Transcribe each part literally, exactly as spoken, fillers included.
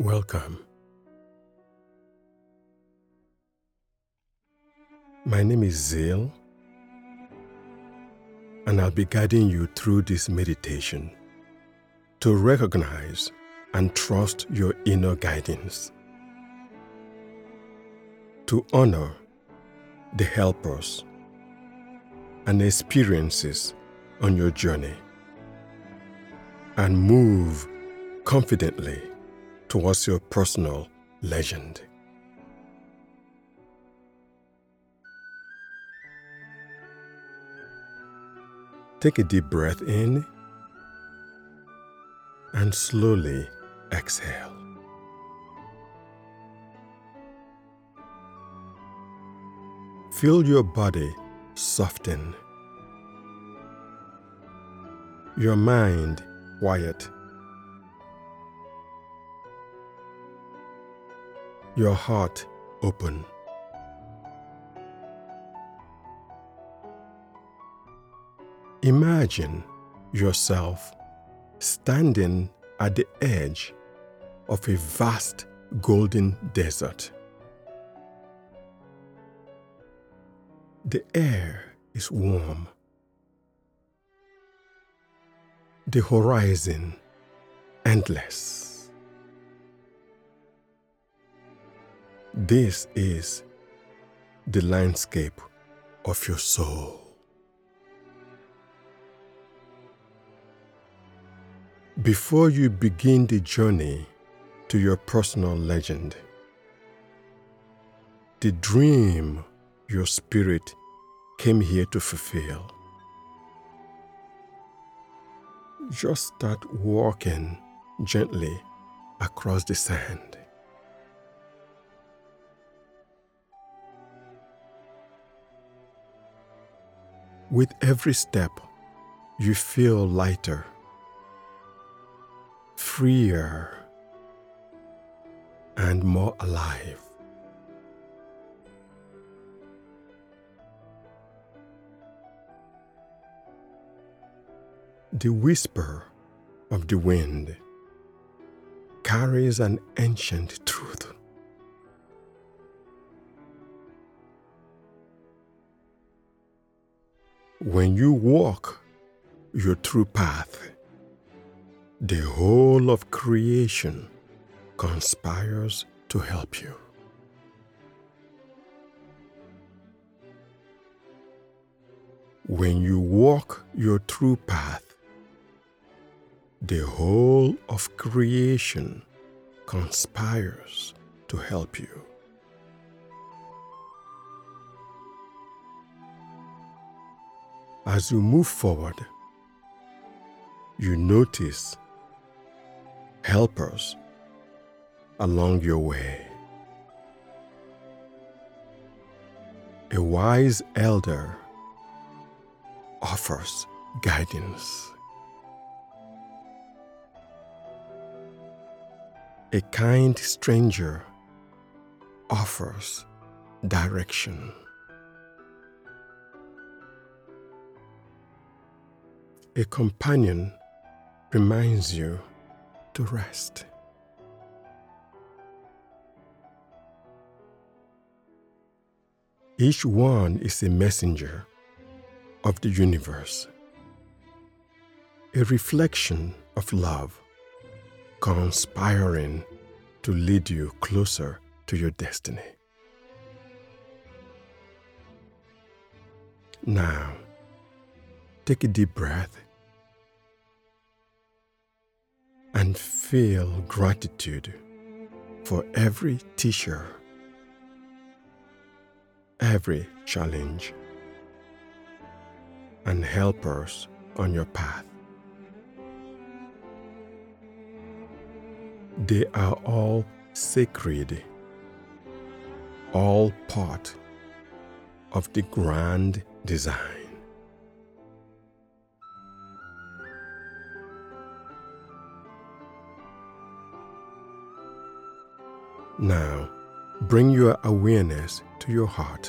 Welcome. My name is Zale, and I'll be guiding you through this meditation to recognize and trust your inner guidance, to honor the helpers and experiences on your journey, and move confidently towards your personal legend. Take a deep breath in and slowly exhale. Feel your body soften, your mind quiet, your heart open. Imagine yourself standing at the edge of a vast golden desert. The air is warm. The horizon endless. This is the landscape of your soul. Before you begin the journey to your personal legend, the dream your spirit came here to fulfill, just start walking gently across the sand. With every step, you feel lighter, freer, and more alive. The whisper of the wind carries an ancient truth. When you walk your true path, the whole of creation conspires to help you. When you walk your true path, the whole of creation conspires to help you. As you move forward, you notice helpers along your way. A wise elder offers guidance. A kind stranger offers direction. A companion reminds you to rest. Each one is a messenger of the universe, a reflection of love, conspiring to lead you closer to your destiny. Now, take a deep breath and feel gratitude for every teacher, every challenge, and helpers on your path. They are all sacred, all part of the grand design. Now, bring your awareness to your heart.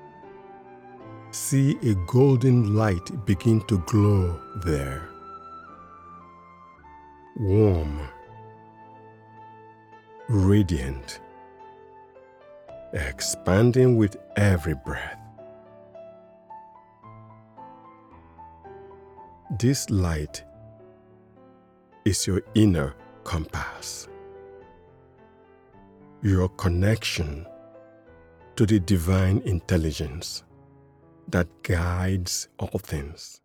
See a golden light begin to glow there. warm, radiant, expanding with every breath. This light is your inner compass, your connection to the divine intelligence that guides all things.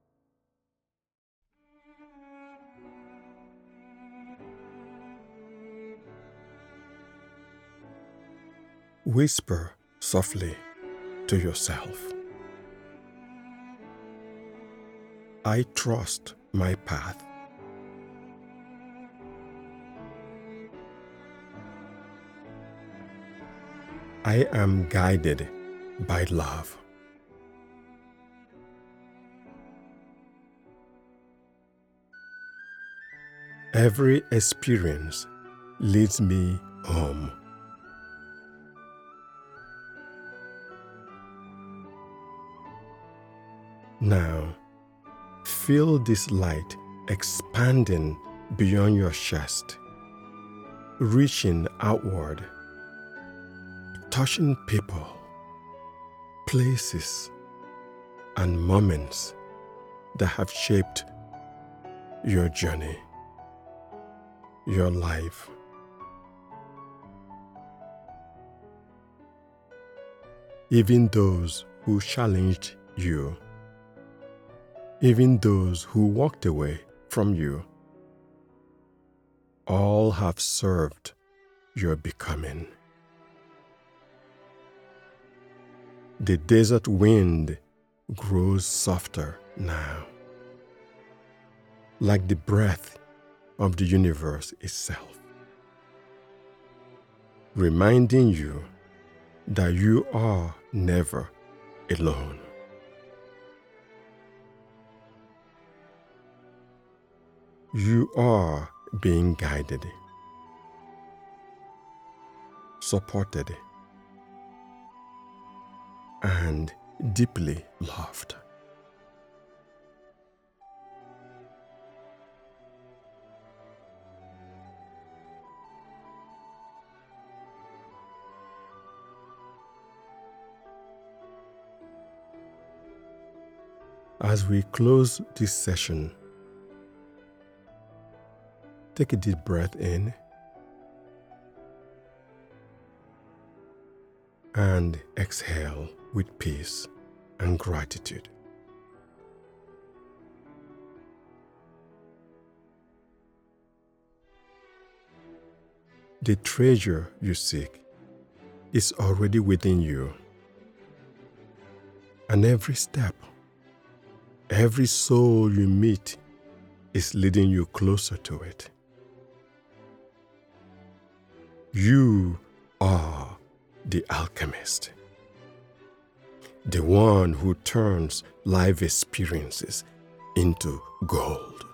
Whisper softly to yourself, I trust my path. I am guided by love. Every experience leads me home. Now, feel this light expanding beyond your chest, reaching outward, touching people, places, and moments that have shaped your journey, your life. Even those who challenged you, even those who walked away from you, all have served your becoming. The desert wind grows softer now, like the breath of the universe itself, reminding you that you are never alone. You are being guided, supported, and deeply loved. As we close this session, take a deep breath in and exhale with peace and gratitude. The treasure you seek is already within you, and every step, every soul you meet is leading you closer to it. You are the alchemist, the one who turns life experiences into gold.